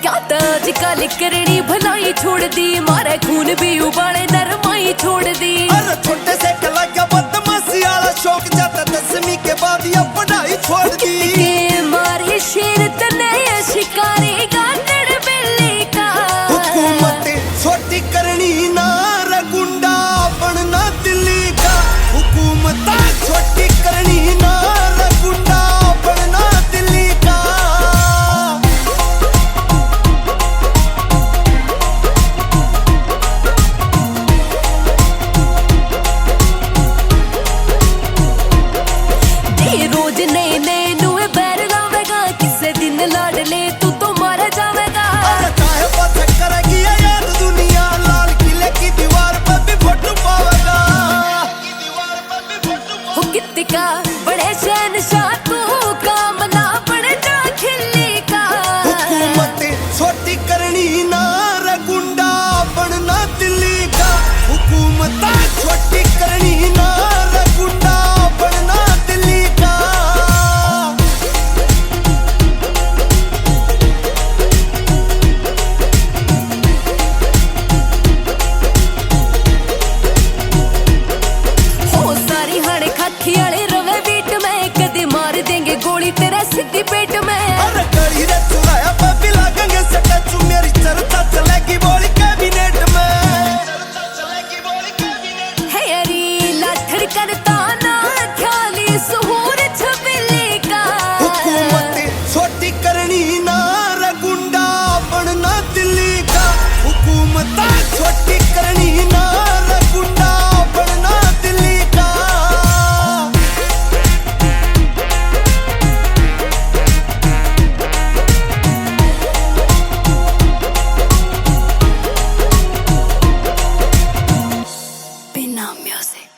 क्या तो आजकल करनी भलाई छोड़ दी, मारे खून भी उबाले नरमाई छोड़ दी। अरे छोटे से कला क्या बदमाशी वाला शौक, जाता 10वीं के बाद या पढ़ाई छोड़ दी। के मारे शेर तने शिकारी गांडड़ बिल्ली का, हुकूमत छोटी करनी ना रे गुंडा बनना दिल्ली का। हुकूमत छोटी करनी ना रे गुंडा बनना दिल्ली का। रोज नए नए नुए बैर लावेगा, किसे दिन लाड ले तू तो मारा जावेगा। अरे काहे पता करेगी ये यार दुनिया, लाल किले की दीवार पर भी फोटो पावेगा। हो कितका बड़े शहनशाह तू, काम ना पड़ना खिल्ली का। हुकूमत छोटी करनी ना रे गुंडा बनना दिल्ली का। हुकूमत छोटी करनी ना रे गुंडा बनना दिल्ली का। हो सारी हाड़े खाखी वाले रवे बीट में, कदे मार देंगे गोली तेरा सीधी पेट में। अरे कड़ी रे चुराया पे लागेंगे सटा चू, मेरी चर्चा चलेगी बोली कैबिनेट में। है अरी लाठड़ करता ना ख्याली सुहूर छबिली का। हुकूमत छोटी करनी ना रे गुंडा बनना दिल्ली का। हुकूमत छोटी करनी ना रे गुंडा बनना दिल्ली का। बिना म्यूजिक